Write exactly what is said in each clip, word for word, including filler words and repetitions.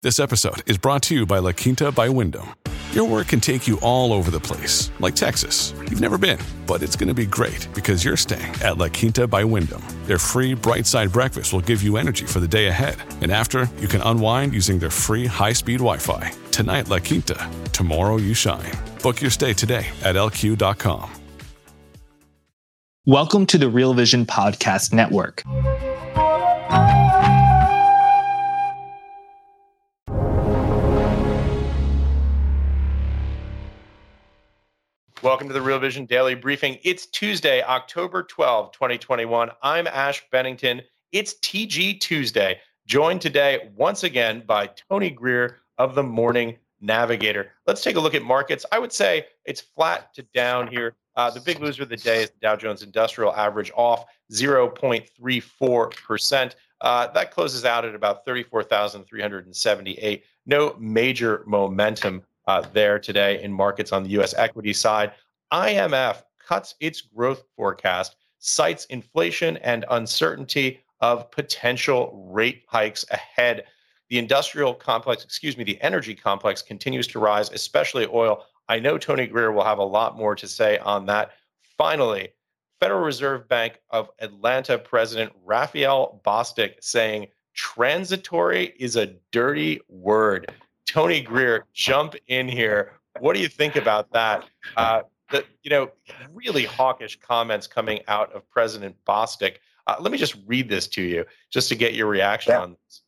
This episode is brought to you by La Quinta by Wyndham. Your work can take you all over the place, like Texas. You've never been, but it's going to be great because you're staying at La Quinta by Wyndham. Their free Bright Side breakfast will give you energy for the day ahead. And after, you can unwind using their free high-speed Wi-Fi. Tonight, La Quinta. Tomorrow, you shine. Book your stay today at L Q dot com. Welcome to the Real Vision Podcast Network. Welcome to the Real Vision Daily Briefing. It's Tuesday, October twelfth, twenty twenty-one. I'm Ash Bennington. It's T G Tuesday, joined today once again by Tony Greer of the Morning Navigator. Let's take a look at markets. I would say it's flat to down here. Uh, the big loser of the day is the Dow Jones Industrial Average off zero point three four percent. Uh, that closes out at about thirty-four thousand three hundred seventy-eight. No major momentum Uh, there today in markets on the U S equity side. I M F cuts its growth forecast, cites inflation and uncertainty of potential rate hikes ahead. The industrial complex, excuse me, the energy complex continues to rise, especially oil. I know Tony Greer will have a lot more to say on that. Finally, Federal Reserve Bank of Atlanta President Raphael Bostic saying transitory is a dirty word. Tony Greer, jump in here. What do you think about that? Uh, the, you know, really hawkish comments coming out of President Bostic. Uh, let me just read this to you just to get your reaction yeah. on this.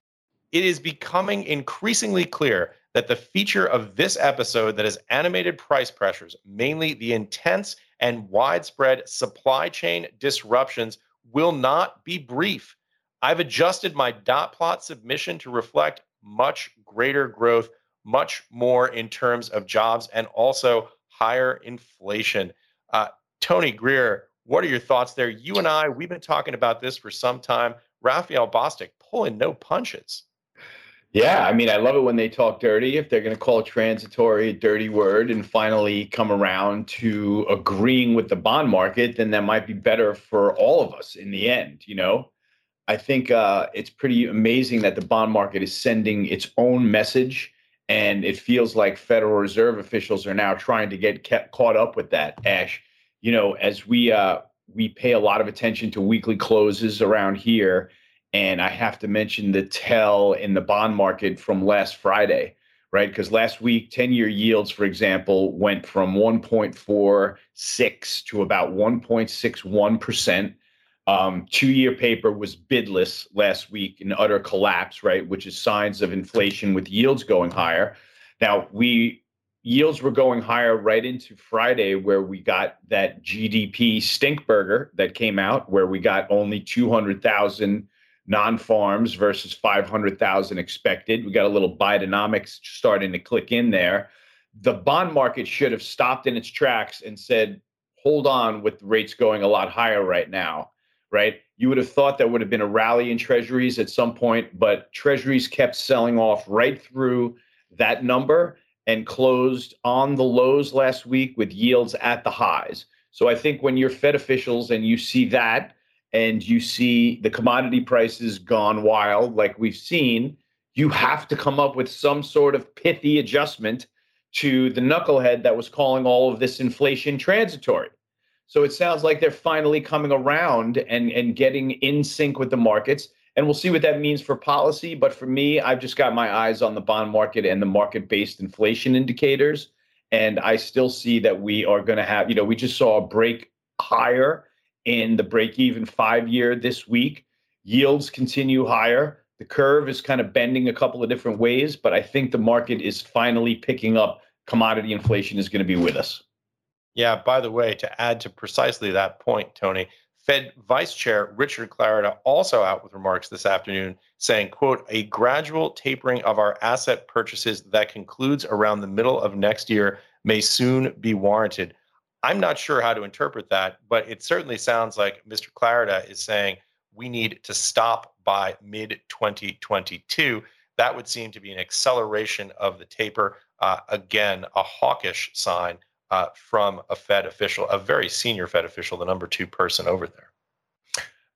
It is becoming increasingly clear that the feature of this episode that has animated price pressures, mainly the intense and widespread supply chain disruptions, will not be brief. I've adjusted my dot plot submission to reflect much greater growth, much more in terms of jobs, and also higher inflation. Uh, Tony Greer, what are your thoughts there? You and I, we've been talking about this for some time. Raphael Bostic pulling no punches. Yeah, I mean, I love it when they talk dirty. If they're going to call transitory a dirty word and finally come around to agreeing with the bond market, then that might be better for all of us in the end, you know? I think uh, it's pretty amazing that the bond market is sending its own message, and it feels like Federal Reserve officials are now trying to get kept caught up with that. Ash, you know, as we uh, we pay a lot of attention to weekly closes around here, and I have to mention the tell in the bond market from last Friday, right? Because last week, ten-year yields, for example, went from one point four six to about one point six one percent. Um, two-year paper was bidless last week in utter collapse, right, which is signs of inflation with yields going higher. Now, we yields were going higher right into Friday, where we got that G D P stinkburger that came out, where we got only two hundred thousand non-farms versus five hundred thousand expected. We got a little Bidenomics starting to click in there. The bond market should have stopped in its tracks and said, hold on, with rates going a lot higher right now. Right? You would have thought there would have been a rally in treasuries at some point, but treasuries kept selling off right through that number and closed on the lows last week with yields at the highs. So I think when you're Fed officials and you see that and you see the commodity prices gone wild like we've seen, you have to come up with some sort of pithy adjustment to the knucklehead that was calling all of this inflation transitory. So it sounds like they're finally coming around and, and getting in sync with the markets. And we'll see what that means for policy. But for me, I've just got my eyes on the bond market and the market-based inflation indicators. And I still see that we are going to have, you know, we just saw a break higher in the break-even five-year this week. Yields continue higher. The curve is kind of bending a couple of different ways. But I think the market is finally picking up. Commodity inflation is going to be with us. Yeah, by the way, to add to precisely that point, Tony, Fed Vice Chair Richard Clarida also out with remarks this afternoon saying, quote, a gradual tapering of our asset purchases that concludes around the middle of next year may soon be warranted. I'm not sure how to interpret that, but it certainly sounds like Mister Clarida is saying we need to stop by mid twenty twenty-two. That would seem to be an acceleration of the taper. Uh, again, a hawkish sign Uh, from a Fed official, a very senior Fed official, the number two person over there.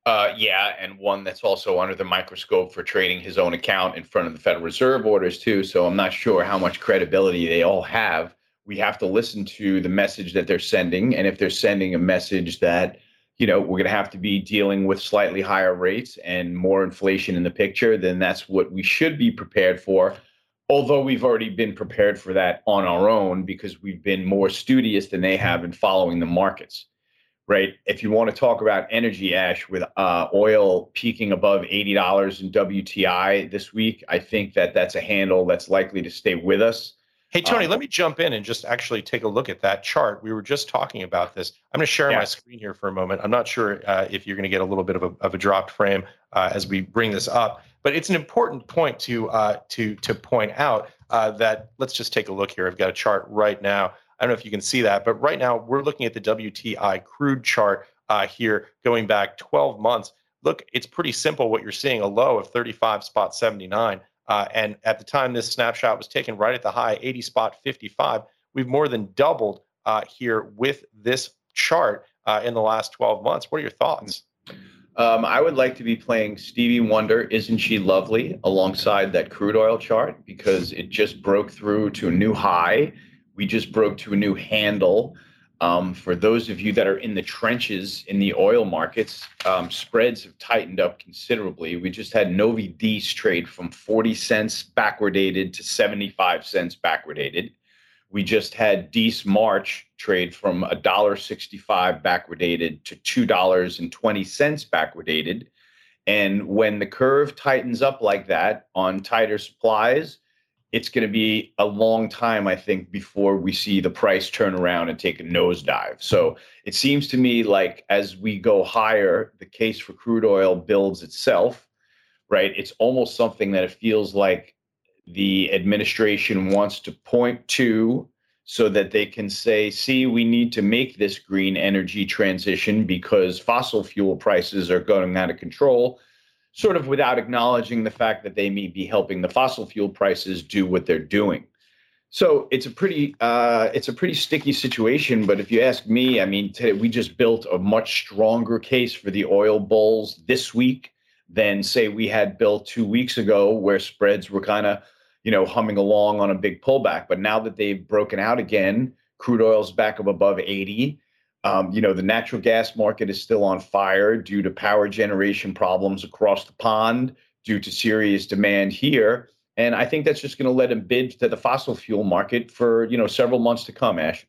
Uh, yeah, and one that's also under the microscope for trading his own account in front of the Federal Reserve orders too. So I'm not sure how much credibility they all have. We have to listen to the message that they're sending, and if they're sending a message that, you know, we're going to have to be dealing with slightly higher rates and more inflation in the picture, then that's what we should be prepared for. Although we've already been prepared for that on our own because we've been more studious than they have in following the markets. Right. If you want to talk about energy, Ash, with uh, oil peaking above eighty dollars in W T I this week, I think that that's a handle that's likely to stay with us. Hey, Tony, um, let me jump in and just actually take a look at that chart. We were just talking about this. I'm going to share Yeah. my screen here for a moment. I'm not sure uh, if you're going to get a little bit of a, of a dropped frame uh, as we bring this up, but it's an important point to uh, to to point out uh, that let's just take a look here. I've got a chart right now. I don't know if you can see that, but right now we're looking at the W T I crude chart uh, here going back twelve months. Look, it's pretty simple what you're seeing, a low of thirty-five spot seventy-nine. Uh, and at the time this snapshot was taken right at the high, eighty spot fifty-five. We've more than doubled uh, here with this chart uh, in the last twelve months. What are your thoughts? Um, I would like to be playing Stevie Wonder, Isn't She Lovely, alongside that crude oil chart because it just broke through to a new high. We just broke to a new handle. Um, for those of you that are in the trenches in the oil markets, um, spreads have tightened up considerably. We just had Novi Dees trade from forty cents backwardated to seventy-five cents backwardated. We just had Dees March trade from one dollar sixty-five backwardated to two dollars and twenty cents backwardated. And when the curve tightens up like that on tighter supplies, it's going to be a long time, I think, before we see the price turn around and take a nosedive. So it seems to me like as we go higher, the case for crude oil builds itself, right? It's almost something that it feels like the administration wants to point to so that they can say, see, we need to make this green energy transition because fossil fuel prices are going out of control, sort of without acknowledging the fact that they may be helping the fossil fuel prices do what they're doing. So it's a pretty uh, it's a pretty sticky situation. But if you ask me, I mean, today we just built a much stronger case for the oil bulls this week than, say, we had built two weeks ago, where spreads were kind of, you know, humming along on a big pullback. But now that they've broken out again, crude oil's back up above eighty. Um, you know, the natural gas market is still on fire due to power generation problems across the pond, due to serious demand here. And I think that's just going to let them bid to the fossil fuel market for, you know, several months to come, Ash.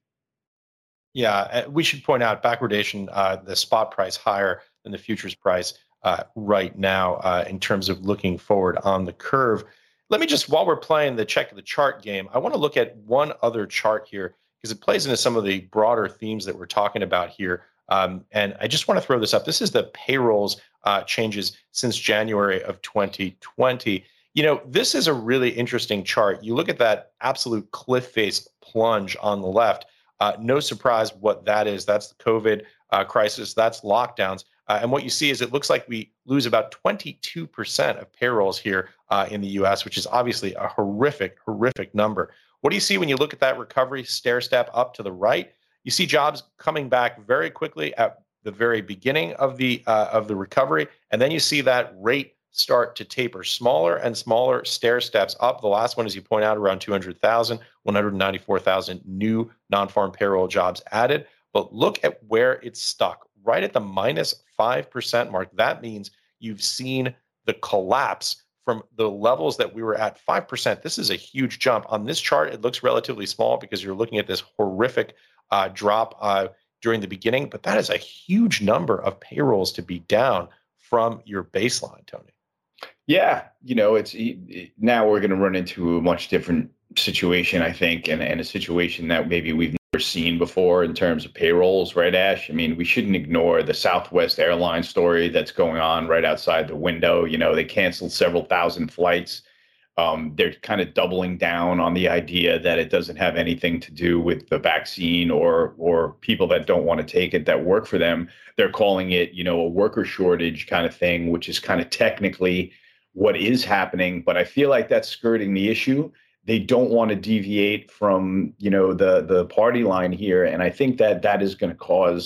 Yeah, we should point out backwardation, uh, the spot price higher than the futures price uh, right now uh, in terms of looking forward on the curve. Let me just, while we're playing the check of the chart game, I want to look at one other chart here because it plays into some of the broader themes that we're talking about here. Um, and I just want to throw this up. This is the payrolls uh, changes since January of twenty twenty. You know, this is a really interesting chart. You look at that absolute cliff face plunge on the left. Uh, no surprise what that is. That's the COVID uh, crisis. That's lockdowns. Uh, and what you see is it looks like we lose about twenty-two percent of payrolls here uh, in the U S, which is obviously a horrific, horrific number. What do you see when you look at that recovery stair step up to the right? You see jobs coming back very quickly at the very beginning of the uh, of the recovery, and then you see that rate start to taper, smaller and smaller stair steps up. The last one, as you point out, around two hundred thousand, one hundred ninety-four thousand new non-farm payroll jobs added. But look at where it's stuck, right at the minus five percent mark. That means you've seen the collapse from the levels that we were at five percent. This is a huge jump. On this chart, it looks relatively small because you're looking at this horrific uh, drop uh, during the beginning, but that is a huge number of payrolls to be down from your baseline, Tony. Yeah, you know, it's it, now we're going to run into a much different situation, I think, and, and a situation that maybe we've never seen before in terms of payrolls, right, Ash? I mean, we shouldn't ignore the Southwest Airlines story that's going on right outside the window. You know, they canceled several thousand flights. Um, they're kind of doubling down on the idea that it doesn't have anything to do with the vaccine or or people that don't want to take it that work for them. They're calling it, you know, a worker shortage kind of thing, which is kind of technically what is happening. But I feel like that's skirting the issue. They don't want to deviate from, you know, the the party line here. And I think that that is going to cause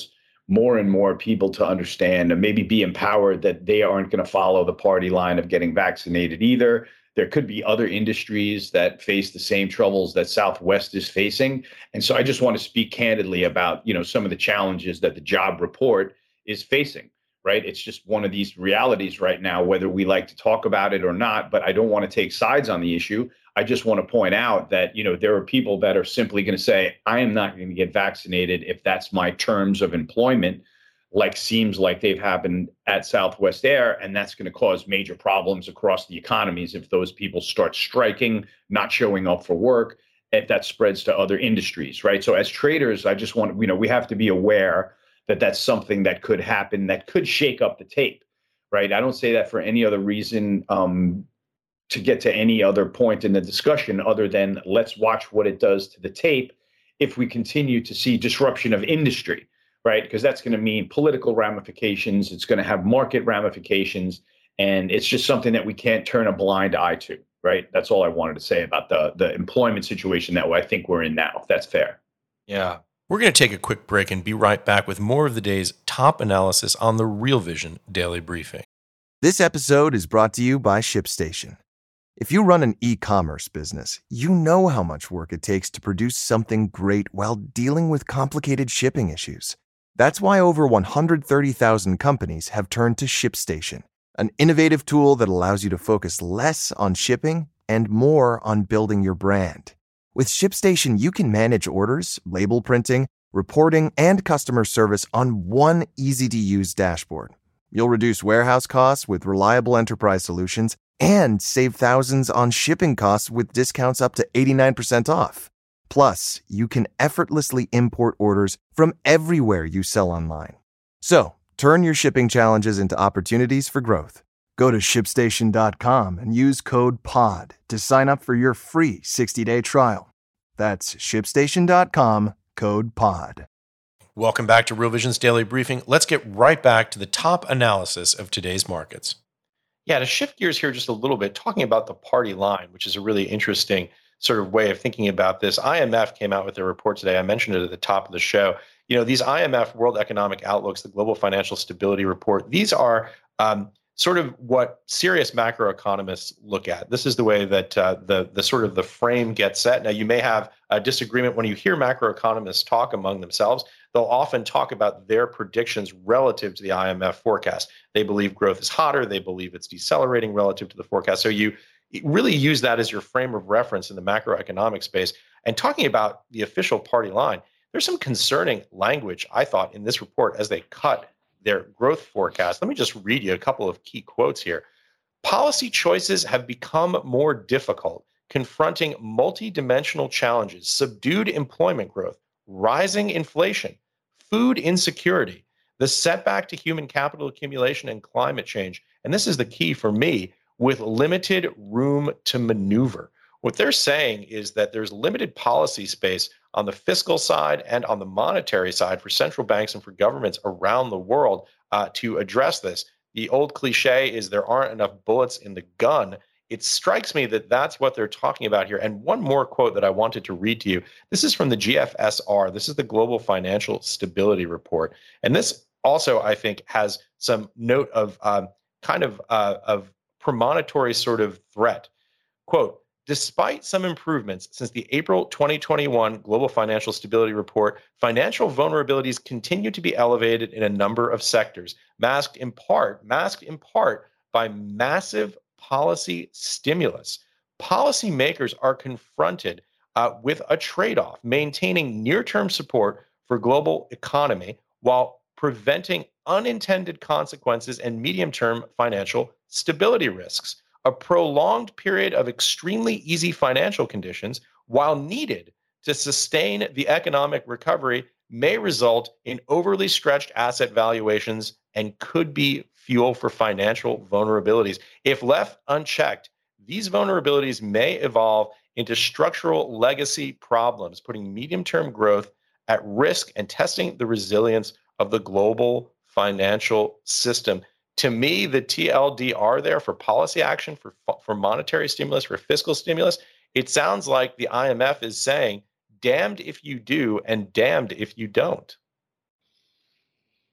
more and more people to understand and maybe be empowered that they aren't going to follow the party line of getting vaccinated either. There could be other industries that face the same troubles that Southwest is facing. And so I just want to speak candidly about, you know, some of the challenges that the job report is facing, right? It's just one of these realities right now, whether we like to talk about it or not, but I don't want to take sides on the issue. I just want to point out that, you know, there are people that are simply going to say, I am not going to get vaccinated if that's my terms of employment, like seems like they've happened at Southwest Air. And that's going to cause major problems across the economies if those people start striking, not showing up for work, if that spreads to other industries, right? So as traders, I just want, you know, we have to be aware that that's something that could happen, that could shake up the tape, right? I don't say that for any other reason, um, to get to any other point in the discussion other than let's watch what it does to the tape if we continue to see disruption of industry, right? Because that's going to mean political ramifications. It's going to have market ramifications. And it's just something that we can't turn a blind eye to, right? That's all I wanted to say about the, the employment situation that I think we're in now, if that's fair. Yeah. We're going to take a quick break and be right back with more of the day's top analysis on the Real Vision Daily Briefing. This episode is brought to you by ShipStation. If you run an e-commerce business, you know how much work it takes to produce something great while dealing with complicated shipping issues. That's why over one hundred thirty thousand companies have turned to ShipStation, an innovative tool that allows you to focus less on shipping and more on building your brand. With ShipStation, you can manage orders, label printing, reporting, and customer service on one easy-to-use dashboard. You'll reduce warehouse costs with reliable enterprise solutions and save thousands on shipping costs with discounts up to eighty-nine percent off. Plus, you can effortlessly import orders from everywhere you sell online. So, turn your shipping challenges into opportunities for growth. Go to ship station dot com and use code P O D to sign up for your free sixty-day trial. That's ship station dot com, code P O D. Welcome back to Real Vision's Daily Briefing. Let's get right back to the top analysis of today's markets. Yeah, to shift gears here just a little bit, talking about the party line, which is a really interesting sort of way of thinking about this. I M F came out with their report today. I mentioned it at the top of the show. You know, these I M F World Economic Outlooks, the Global Financial Stability Report, these are um, sort of what serious macroeconomists look at. This is the way that uh, the the sort of the frame gets set. Now, you may have a disagreement when you hear macroeconomists talk among themselves. They'll often talk about their predictions relative to the I M F forecast. They believe growth is hotter. They believe it's decelerating relative to the forecast. So you really use that as your frame of reference in the macroeconomic space. And talking about the official party line, there's some concerning language, I thought, in this report as they cut their growth forecast. Let me just read you a couple of key quotes here. Policy choices have become more difficult, confronting multidimensional challenges, subdued employment growth, rising inflation, food insecurity, the setback to human capital accumulation, and climate change. And this is the key for me, with limited room to maneuver. What they're saying is that there's limited policy space on the fiscal side and on the monetary side for central banks and for governments around the world uh, to address this. The old cliche is there aren't enough bullets in the gun. It strikes me that that's what they're talking about here. And one more quote that I wanted to read to you. This is from the G F S R. This is the Global Financial Stability Report. And this also, I think, has some note of um, kind of uh, of premonitory sort of threat. Quote, despite some improvements since the April twenty twenty-one Global Financial Stability Report, financial vulnerabilities continue to be elevated in a number of sectors, masked in part, masked in part by massive policy stimulus. Policymakers are confronted uh, with a trade-off, maintaining near-term support for global economy while preventing unintended consequences and medium-term financial stability risks. A prolonged period of extremely easy financial conditions, while needed to sustain the economic recovery, may result in overly stretched asset valuations and could be fuel for financial vulnerabilities. If left unchecked, these vulnerabilities may evolve into structural legacy problems, putting medium-term growth at risk and testing the resilience of the global financial system. To me, the T L D R there for policy action, for, for monetary stimulus, for fiscal stimulus, it sounds like the I M F is saying, damned if you do and damned if you don't.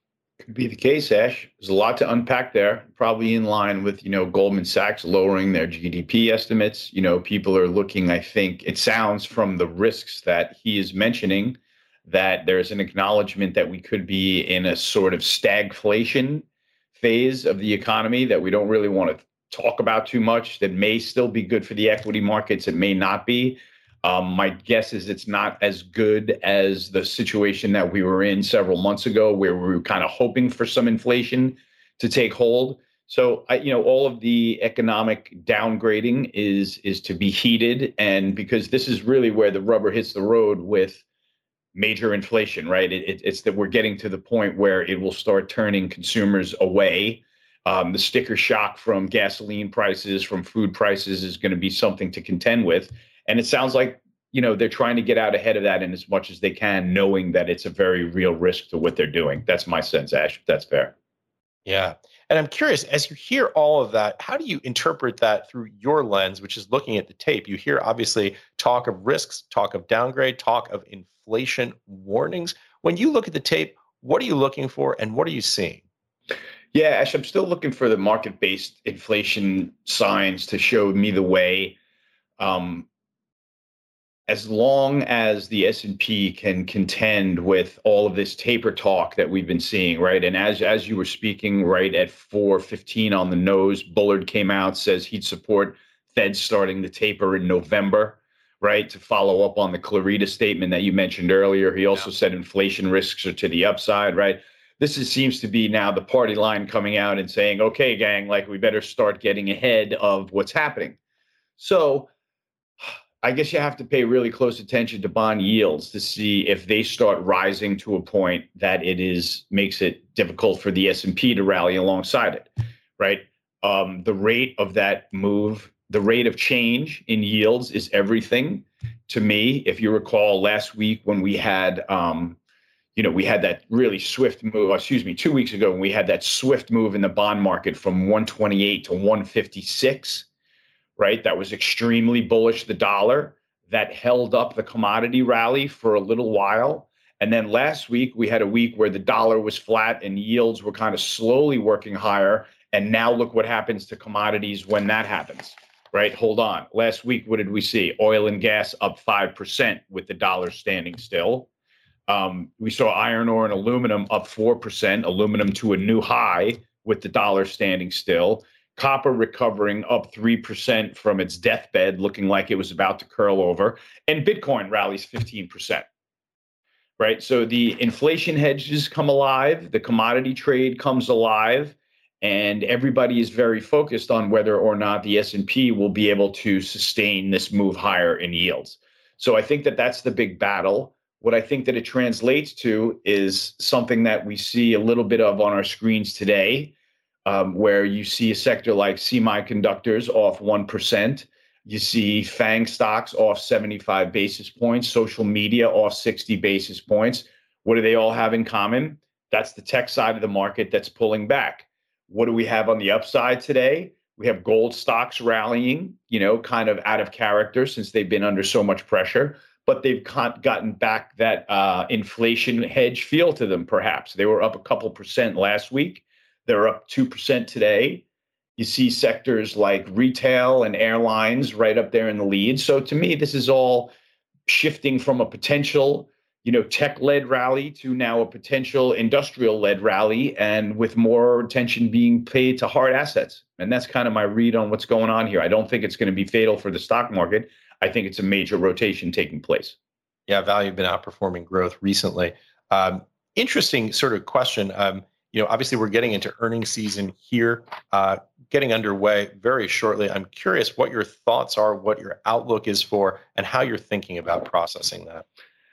Could be the case, Ash. There's a lot to unpack there, probably in line with, you know, Goldman Sachs lowering their G D P estimates. You know, people are looking, I think it sounds from the risks that he is mentioning, that there's an acknowledgement that we could be in a sort of stagflation phase of the economy that we don't really want to talk about too much, that may still be good for the equity markets. It may not be. Um, my guess is it's not as good as the situation that we were in several months ago, where we were kind of hoping for some inflation to take hold. So, I, you know, all of the economic downgrading is is to be heeded, and because this is really where the rubber hits the road with major inflation, right? It, it, it's that we're getting to the point where it will start turning consumers away. Um, the sticker shock from gasoline prices, from food prices, is going to be something to contend with. And it sounds like, you know, they're trying to get out ahead of that in as much as they can, knowing that it's a very real risk to what they're doing. That's my sense, Ash, if that's fair. Yeah. And I'm curious, as you hear all of that, how do you interpret that through your lens, which is looking at the tape? You hear, obviously, talk of risks, talk of downgrade, talk of inflation warnings. When you look at the tape, what are you looking for and what are you seeing? Yeah, Ash, I'm still looking for the market-based inflation signs to show me the way. Um, As long as the S and P can contend with all of this taper talk that we've been seeing, right? And as as you were speaking, right, at four fifteen on the nose, Bullard came out, says he'd support Fed starting the taper in November, right, to follow up on the Clarida statement that you mentioned earlier. He also yeah. said inflation risks are to the upside, right? This is, seems to be now the party line coming out and saying, okay, gang, like we better start getting ahead of what's happening. So I guess you have to pay really close attention to bond yields to see if they start rising to a point that it is makes it difficult for the S and P to rally alongside it, right? Um, the rate of that move, the rate of change in yields is everything to me. If you recall last week when we had, um, you know, we had that really swift move, excuse me, two weeks ago when we had that swift move in the bond market from one twenty-eight to one fifty-six. Right, that was extremely bullish, the dollar, that held up the commodity rally for a little while. And then last week, we had a week where the dollar was flat and yields were kind of slowly working higher. And now look what happens to commodities when that happens, right? Hold on. Last week, what did we see? Oil and gas up five percent with the dollar standing still. Um, we saw iron ore and aluminum up four percent, aluminum to a new high with the dollar standing still. Copper recovering up three percent from its deathbed, looking like it was about to curl over. And Bitcoin rallies fifteen percent, right? So the inflation hedges come alive, the commodity trade comes alive, and everybody is very focused on whether or not the S and P will be able to sustain this move higher in yields. So I think that that's the big battle. What I think that it translates to is something that we see a little bit of on our screens today, Um, where you see a sector like semiconductors off one percent. You see FANG stocks off seventy-five basis points, social media off sixty basis points. What do they all have in common? That's the tech side of the market that's pulling back. What do we have on the upside today? We have gold stocks rallying, you know, kind of out of character since they've been under so much pressure, but they've gotten back that uh, inflation hedge feel to them, perhaps. They were up a couple percent last week. They're up two percent today. You see sectors like retail and airlines right up there in the lead. So to me, this is all shifting from a potential, you know, tech-led rally to now a potential industrial-led rally, and with more attention being paid to hard assets. And that's kind of my read on what's going on here. I don't think it's going to be fatal for the stock market. I think it's a major rotation taking place. Yeah, value has been outperforming growth recently. Um, interesting sort of question. Um, You know, obviously, we're getting into earnings season here, uh, getting underway very shortly. I'm curious what your thoughts are, what your outlook is for, and how you're thinking about processing that.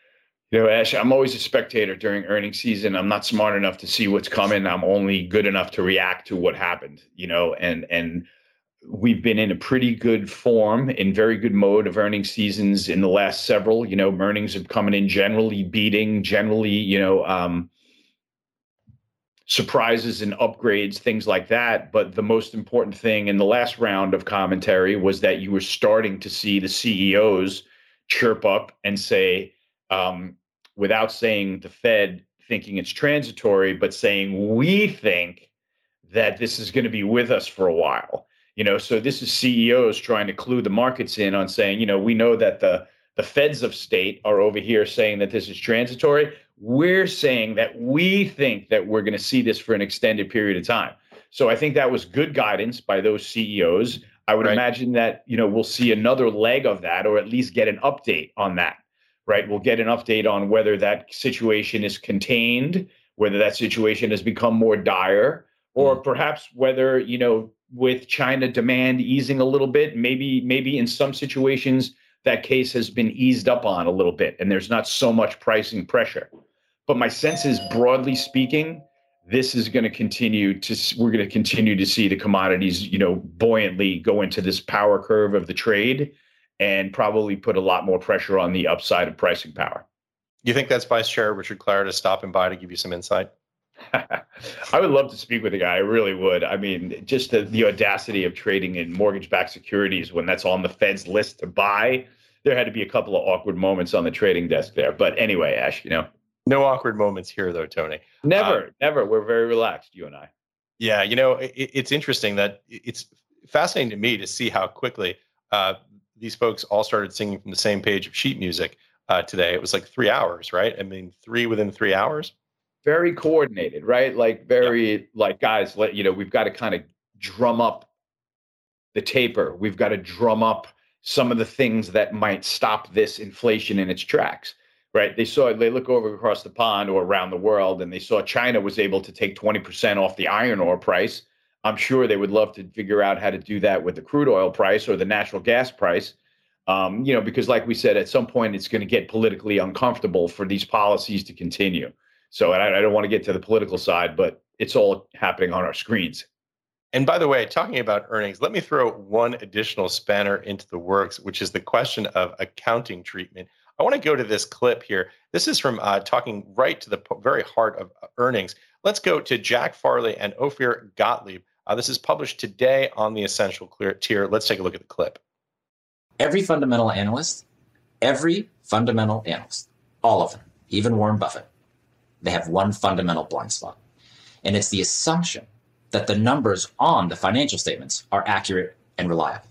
You know, Ash, I'm always a spectator during earnings season. I'm not smart enough to see what's coming. I'm only good enough to react to what happened, you know, and and we've been in a pretty good form, in very good mode of earnings seasons in the last several. You know, earnings have coming in generally beating, generally, you know, um, surprises and upgrades, things like that. But the most important thing in the last round of commentary was that you were starting to see the C E Os chirp up and say, um, without saying the Fed thinking it's transitory, but saying we think that this is going to be with us for a while. You know, so this is C E Os trying to clue the markets in on saying, you know, we know that the the feds of state are over here saying that this is transitory. We're saying that we think that we're going to see this for an extended period of time. So I think that was good guidance by those C E Os. I would right. imagine that, you know, we'll see another leg of that, or at least get an update on that, right? We'll get an update on whether that situation is contained, whether that situation has become more dire, or mm. perhaps whether, you know, with China demand easing a little bit, maybe, maybe in some situations that case has been eased up on a little bit and there's not so much pricing pressure. But my sense is, broadly speaking, this is going to continue to, we're going to continue to see the commodities, you know, buoyantly go into this power curve of the trade and probably put a lot more pressure on the upside of pricing power. You think that's Vice Chair Richard Clarida is stopping by to give you some insight? I would love to speak with the guy. I really would. I mean, just the, the audacity of trading in mortgage-backed securities when that's on the Fed's list to buy. There had to be a couple of awkward moments on the trading desk there. But anyway, Ash, you know. No awkward moments here, though, Tony. Never, uh, never. We're very relaxed, you and I. Yeah, you know, it, it's interesting that it's fascinating to me to see how quickly uh, these folks all started singing from the same page of sheet music uh, today. It was like three hours, right? I mean, three within three hours. Very coordinated, right? Like very, yeah. like guys, let you know, we've got to kind of drum up the taper. We've got to drum up some of the things that might stop this inflation in its tracks, right? They saw, they look over across the pond or around the world, and they saw China was able to take twenty percent off the iron ore price. I'm sure they would love to figure out how to do that with the crude oil price or the natural gas price. Um, you know, because like we said, at some point it's going to get politically uncomfortable for these policies to continue. So I, I don't want to get to the political side, but it's all happening on our screens. And by the way, talking about earnings, let me throw one additional spanner into the works, which is the question of accounting treatment. I want to go to this clip here. This is from uh, talking right to the very heart of earnings. Let's go to Jack Farley and Ophir Gottlieb. Uh, this is published today on the Essential Clear tier. Let's take a look at the clip. Every fundamental analyst, every fundamental analyst, all of them, even Warren Buffett, they have one fundamental blind spot. And it's the assumption that the numbers on the financial statements are accurate and reliable.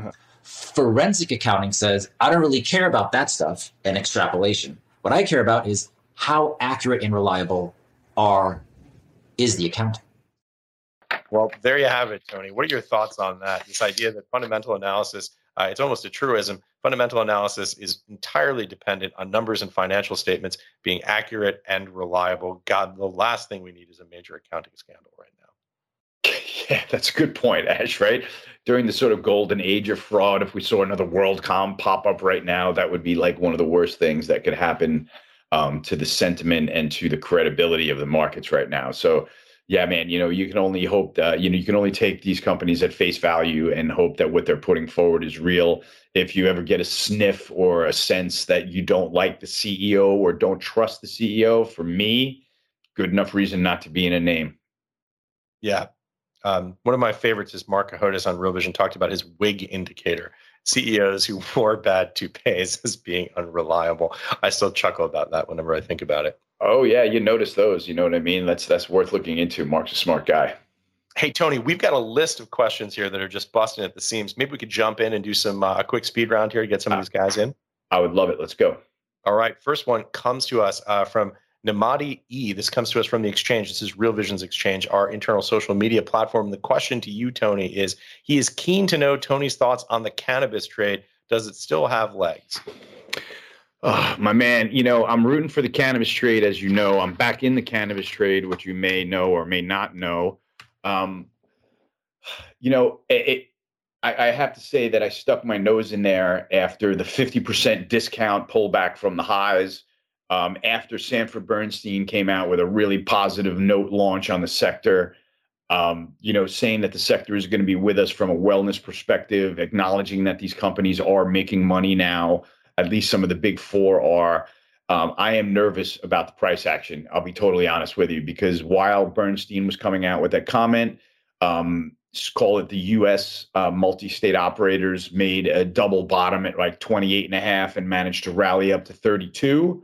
Forensic accounting says, I don't really care about that stuff and extrapolation. What I care about is how accurate and reliable are is the accounting. Well, there you have it, Tony. What are your thoughts on that? This idea that fundamental analysis, uh, it's almost a truism. Fundamental analysis is entirely dependent on numbers and financial statements being accurate and reliable. God, the last thing we need is a major accounting scandal right now. Yeah, that's a good point, Ash, right? During the sort of golden age of fraud, if we saw another WorldCom pop up right now, that would be like one of the worst things that could happen um, to the sentiment and to the credibility of the markets right now. So, yeah, man, you know, you can only hope that, you know, you can only take these companies at face value and hope that what they're putting forward is real. If you ever get a sniff or a sense that you don't like the C E O or don't trust the C E O, for me, good enough reason not to be in a name. Yeah. Um, one of my favorites is Mark Cahotis on Real Vision talked about his wig indicator. C E Os who wore bad toupees as being unreliable. I still chuckle about that whenever I think about it. Oh, yeah, you notice those. You know what I mean? That's that's worth looking into. Mark's a smart guy. Hey, Tony, we've got a list of questions here that are just busting at the seams. Maybe we could jump in and do some uh, a quick speed round here to get some of these guys in. I would love it. Let's go. All right. First one comes to us uh, from Namadi E. This comes to us from the Exchange. This is Real Vision's Exchange, our internal social media platform. The question to you, Tony, is he is keen to know Tony's thoughts on the cannabis trade. Does it still have legs? Oh, my man, you know, I'm rooting for the cannabis trade. As you know, I'm back in the cannabis trade, which you may know or may not know. Um, you know, it, it, I, I have to say that I stuck my nose in there after the fifty percent discount pullback from the highs. Um, after Sanford Bernstein came out with a really positive note launch on the sector, um, you know, saying that the sector is going to be with us from a wellness perspective, acknowledging that these companies are making money now. At least some of the big four are. Um, I am nervous about the price action. I'll be totally honest with you, because while Bernstein was coming out with that comment, um, call it the U S uh, multi-state operators made a double bottom at like twenty-eight and a half and managed to rally up to thirty-two.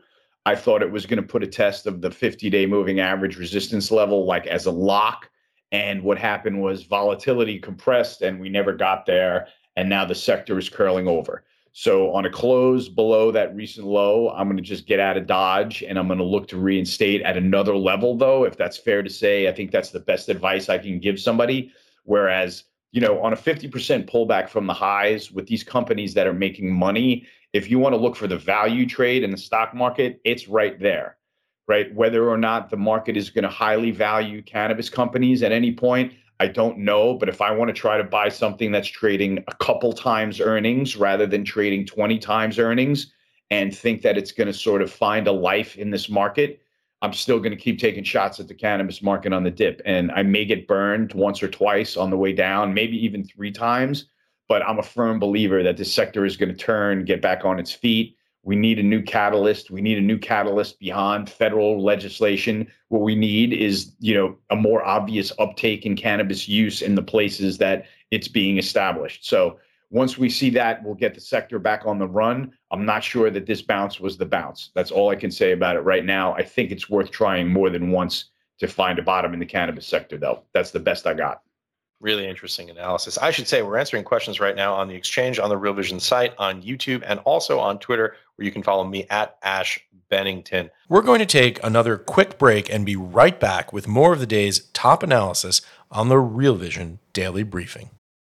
I thought it was going to put a test of the fifty-day moving average resistance level, like as a lock. And what happened was volatility compressed and we never got there. And now the sector is curling over. So on a close below that recent low, I'm going to just get out of Dodge and I'm going to look to reinstate at another level, though, if that's fair to say. I think that's the best advice I can give somebody. Whereas, you know, on a fifty percent pullback from the highs with these companies that are making money, if you want to look for the value trade in the stock market, it's right there, right? Whether or not the market is going to highly value cannabis companies at any point, I don't know. But if I want to try to buy something that's trading a couple times earnings rather than trading twenty times earnings and think that it's going to sort of find a life in this market, I'm still going to keep taking shots at the cannabis market on the dip. And I may get burned once or twice on the way down, maybe even three times. But I'm a firm believer that this sector is going to turn, get back on its feet. We need a new catalyst. We need a new catalyst beyond federal legislation. What we need is, you know, a more obvious uptake in cannabis use in the places that it's being established. So once we see that, we'll get the sector back on the run. I'm not sure that this bounce was the bounce. That's all I can say about it right now. I think it's worth trying more than once to find a bottom in the cannabis sector, though. That's the best I got. Really interesting analysis. I should say we're answering questions right now on the exchange, on the Real Vision site, on YouTube, and also on Twitter, where you can follow me at Ash Bennington. We're going to take another quick break and be right back with more of the day's top analysis on the Real Vision Daily Briefing.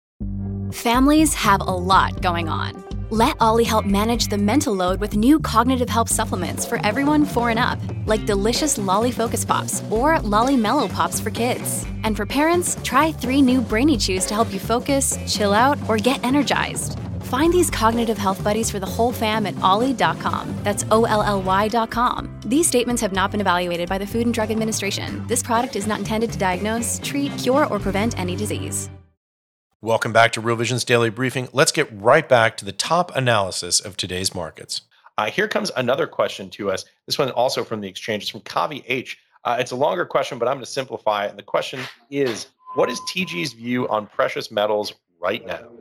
Families have a lot going on. Let Ollie help manage the mental load with new cognitive help supplements for everyone four and up, like delicious Lolly Focus Pops or Lolly Mellow Pops for kids. And for parents, try three new Brainy Chews to help you focus, chill out, or get energized. Find these cognitive health buddies for the whole fam at ollie dot com. That's O L L Y dot com. These statements have not been evaluated by the Food and Drug Administration. This product is not intended to diagnose, treat, cure, or prevent any disease. Welcome back to Real Vision's Daily Briefing. Let's get right back to the top analysis of today's markets. Uh, here comes another question to us. This one also from the exchange. It's from Kavi H. Uh, it's a longer question, but I'm going to simplify it. And the question is, what is T G's view on precious metals right now?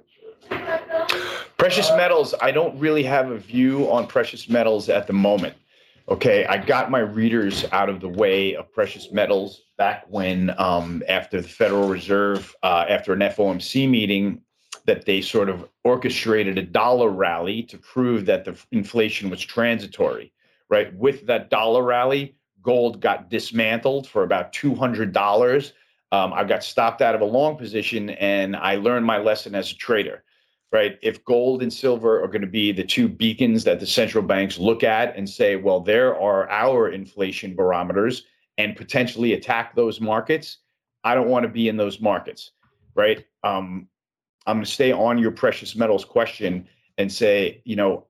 Precious metals, I don't really have a view on precious metals at the moment. Okay, I got my readers out of the way of precious metals back when, um, after the Federal Reserve, uh, after an F O M C meeting, that they sort of orchestrated a dollar rally to prove that the inflation was transitory, right? With that dollar rally, gold got dismantled for about two hundred dollars. Um, I got stopped out of a long position and I learned my lesson as a trader. Right? If gold and silver are going to be the two beacons that the central banks look at and say, well, there are our inflation barometers and potentially attack those markets, I don't want to be in those markets, right? Um, I'm going to stay on your precious metals question and say, you know,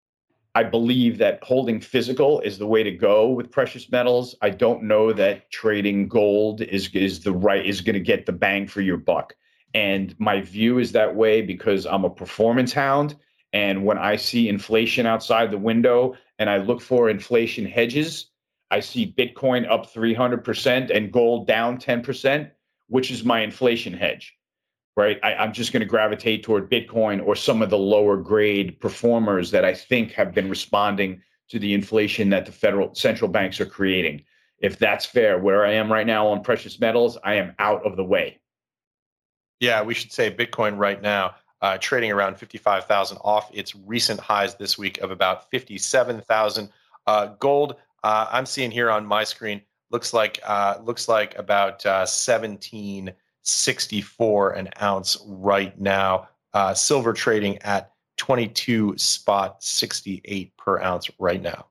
I believe that holding physical is the way to go with precious metals. I don't know that trading gold is, is the right, is going to get the bang for your buck. And my view is that way because I'm a performance hound. And when I see inflation outside the window and I look for inflation hedges, I see Bitcoin up three hundred percent and gold down ten percent, which is my inflation hedge, right? I, I'm just going to gravitate toward Bitcoin or some of the lower grade performers that I think have been responding to the inflation that the federal central banks are creating. If that's fair, where I am right now on precious metals, I am out of the way. Yeah, we should say Bitcoin right now uh, trading around fifty-five thousand, off its recent highs this week of about fifty-seven thousand. Uh, gold, uh, I'm seeing here on my screen, looks like uh, looks like about uh, seventeen sixty-four an ounce right now. Uh, silver trading at twenty-two sixty-eight per ounce right now.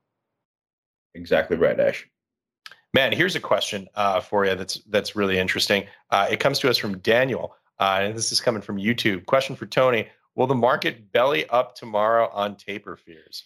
Exactly right, Ash. Man, here's a question uh, for you that's that's really interesting. Uh, it comes to us from Daniel. Uh, and this is coming from YouTube. Question for Tony: will the market belly up tomorrow on taper fears?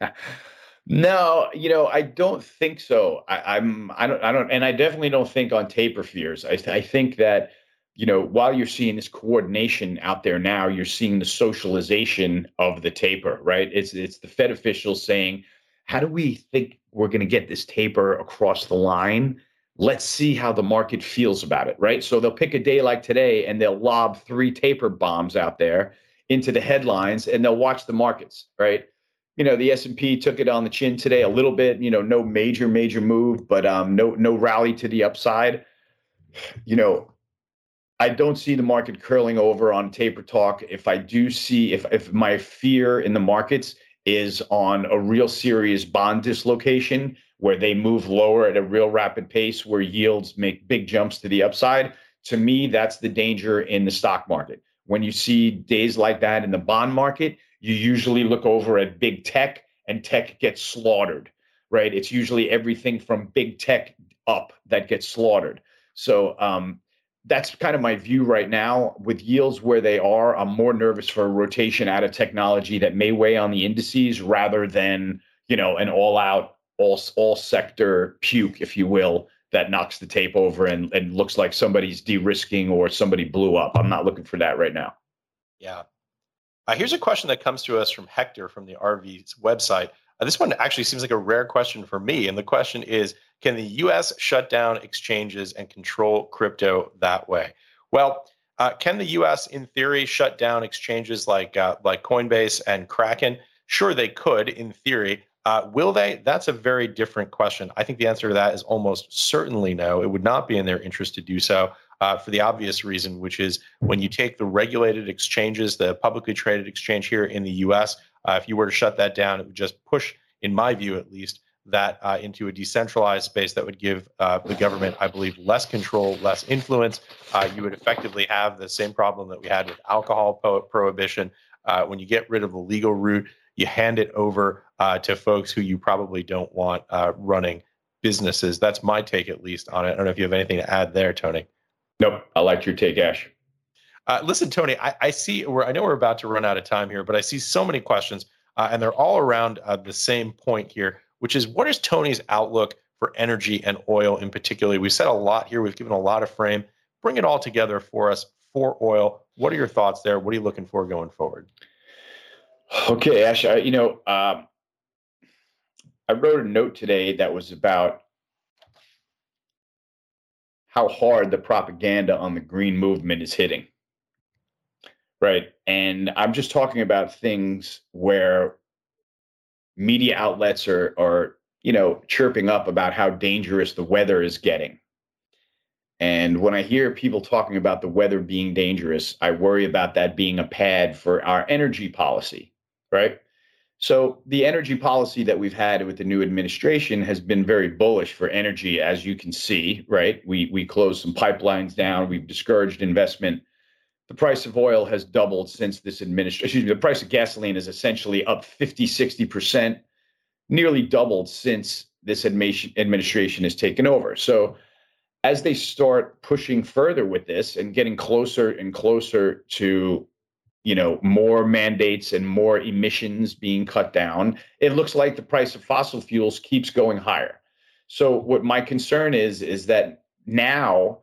No, you know, I don't think so. I, I'm, I don't, I don't, and I definitely don't think on taper fears. I, I think that, you know, while you're seeing this coordination out there now, you're seeing the socialization of the taper, right? It's, it's the Fed officials saying, how do we think we're going to get this taper across the line? Let's see how the market feels about it, right? So they'll pick a day like today and they'll lob three taper bombs out there into the headlines and they'll watch the markets, right? you know, the S and P took it on the chin today a little bit, you know, no major, major move, but um, no, no rally to the upside. You know, I don't see the market curling over on taper talk. If I do see, if if my fear in the markets is on a real serious bond dislocation where they move lower at a real rapid pace, where yields make big jumps to the upside, to me, that's the danger in the stock market. When you see days like that in the bond market, you usually look over at big tech and tech gets slaughtered, right? It's usually everything from big tech up that gets slaughtered. So um, that's kind of my view right now. With yields where they are, I'm more nervous for a rotation out of technology that may weigh on the indices rather than, you know, an all-out, all all sector puke, if you will, that knocks the tape over and, and looks like somebody's de-risking or somebody blew up. I'm not looking for that right now. Yeah. Uh, here's a question that comes to us from Hector from the R V's website. Uh, this one actually seems like a rare question for me. And the question is, can the U S shut down exchanges and control crypto that way? Well, uh, can the U S in theory shut down exchanges like uh, like Coinbase and Kraken? Sure, they could in theory. Uh, will they? That's a very different question. I think the answer to that is almost certainly no. It would not be in their interest to do so uh, for the obvious reason, which is when you take the regulated exchanges, the publicly traded exchange here in the U S, uh, if you were to shut that down, it would just push, in my view at least, that uh, into a decentralized space that would give uh, the government, I believe, less control, less influence. Uh, you would effectively have the same problem that we had with alcohol po- prohibition. Uh, when you get rid of the legal route, you hand it over uh, to folks who you probably don't want uh, running businesses. That's my take, at least, on it. I don't know if you have anything to add there, Tony. Nope. I like your take, Ash. Uh, listen, Tony, I, I see, we're, I know we're about to run out of time here, but I see so many questions, uh, and they're all around uh, the same point here, which is, what is Tony's outlook for energy and oil in particular? We've said a lot here. We've given a lot of frame. Bring it all together for us for oil. What are your thoughts there? What are you looking for going forward? Okay, Ash, I, you know, um, I wrote a note today that was about how hard the propaganda on the green movement is hitting, right? And I'm just talking about things where media outlets are, are, you know, chirping up about how dangerous the weather is getting. And when I hear people talking about the weather being dangerous, I worry about that being a pad for our energy policy. Right. So the energy policy that we've had with the new administration has been very bullish for energy, as you can see. Right. We we closed some pipelines down. We've discouraged investment. The price of oil has doubled since this administration. Excuse me, the price of gasoline is essentially up fifty, sixty percent, nearly doubled since this administration has taken over. So as they start pushing further with this and getting closer and closer to, you know, more mandates and more emissions being cut down, it looks like the price of fossil fuels keeps going higher. So what my concern is, is that now,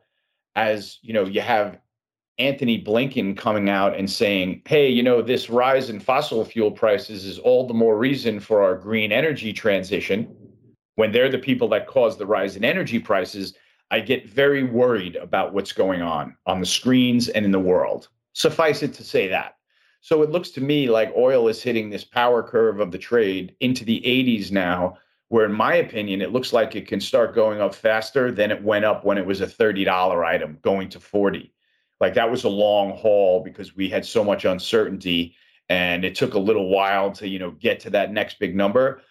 as you know, you have Anthony Blinken coming out and saying, hey, you know, this rise in fossil fuel prices is all the more reason for our green energy transition, when they're the people that cause the rise in energy prices, I get very worried about what's going on on the screens and in the world. Suffice it to say that. So it looks to me like oil is hitting this power curve of the trade into the eighties now, where in my opinion, it looks like it can start going up faster than it went up when it was a thirty dollar item going to forty. Like that was a long haul because we had so much uncertainty and it took a little while to, you know, get to that next big number.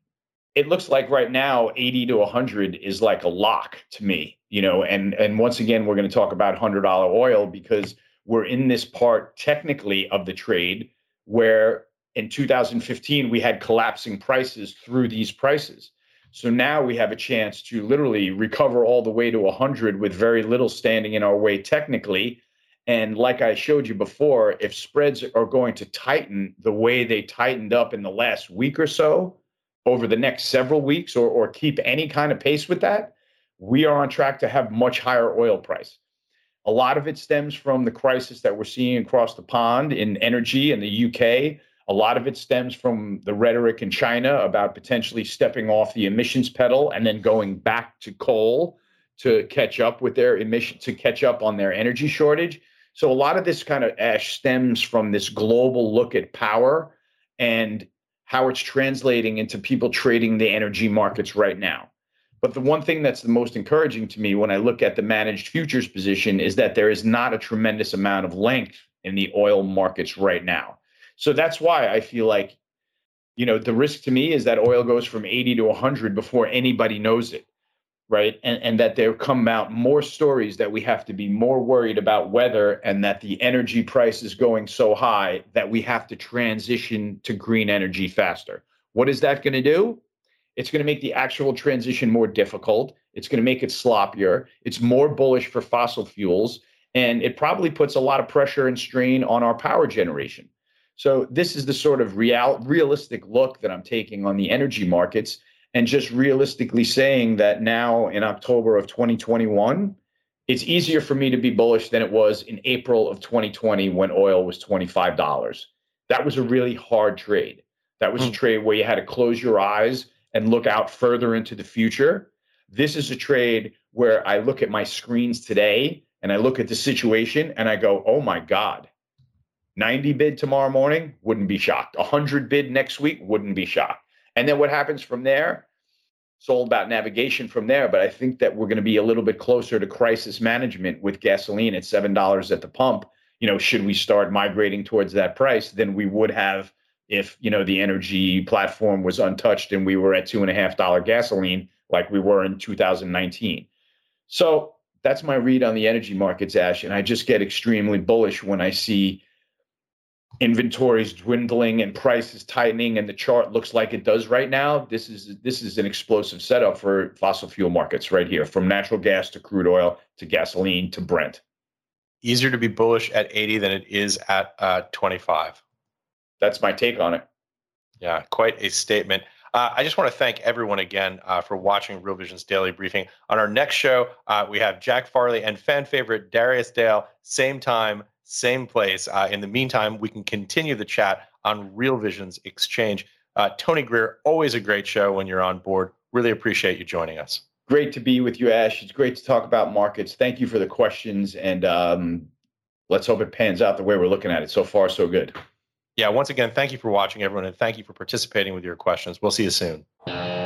It looks like right now, eighty to one hundred is like a lock to me, you know, and, and once again, we're going to talk about one hundred dollar oil because we're in this part technically of the trade where in two thousand fifteen, we had collapsing prices through these prices. So now we have a chance to literally recover all the way to one hundred with very little standing in our way technically. And like I showed you before, if spreads are going to tighten the way they tightened up in the last week or so, over the next several weeks, or, or keep any kind of pace with that, we are on track to have much higher oil price. A lot of it stems from the crisis that we're seeing across the pond in energy in the U K. A lot of it stems from the rhetoric in China about potentially stepping off the emissions pedal and then going back to coal to catch up with their emission, to catch up on their energy shortage. So a lot of this kind of ash stems from this global look at power and how it's translating into people trading the energy markets right now. But the one thing that's the most encouraging to me when I look at the managed futures position is that there is not a tremendous amount of length in the oil markets right now. So that's why I feel like, you know, the risk to me is that oil goes from eighty to one hundred before anybody knows it, right? And, and that there come out more stories that we have to be more worried about weather, and that the energy price is going so high that we have to transition to green energy faster. What is that going to do? It's going to make the actual transition more difficult. It's going to make it sloppier. It's more bullish for fossil fuels. And it probably puts a lot of pressure and strain on our power generation. So this is the sort of real, realistic look that I'm taking on the energy markets, and just realistically saying that now in October of twenty twenty-one, it's easier for me to be bullish than it was in April of twenty twenty when oil was twenty-five dollars. That was a really hard trade. That was mm. a trade where you had to close your eyes and look out further into the future. This is a trade where I look at my screens today and I look at the situation and I go, oh my God, ninety bid tomorrow morning, wouldn't be shocked. one hundred bid next week, wouldn't be shocked. And then what happens from there? It's all about navigation from there. But I think that we're going to be a little bit closer to crisis management with gasoline at seven dollars at the pump. You know, should we start migrating towards that price than we would have if, you know, the energy platform was untouched and we were at two and a half dollar gasoline like we were in two thousand nineteen. So that's my read on the energy markets, Ash. And I just get extremely bullish when I see inventories dwindling and prices tightening, and the chart looks like it does right now. This is this is an explosive setup for fossil fuel markets right here, from natural gas to crude oil to gasoline to Brent. Easier to be bullish at eighty than it is at uh, twenty-five. That's my take on it. Yeah, quite a statement. Uh, I just want to thank everyone again uh, for watching Real Vision's Daily Briefing. On our next show, uh, we have Jack Farley and fan favorite Darius Dale, same time, same place. Uh, in the meantime, we can continue the chat on Real Vision's Exchange. Uh, Tony Greer, always a great show when you're on board. Really appreciate you joining us. Great to be with you, Ash. It's great to talk about markets. Thank you for the questions, and um, let's hope it pans out the way we're looking at it. So far, so good. Yeah, once again, thank you for watching, everyone, and thank you for participating with your questions. We'll see you soon.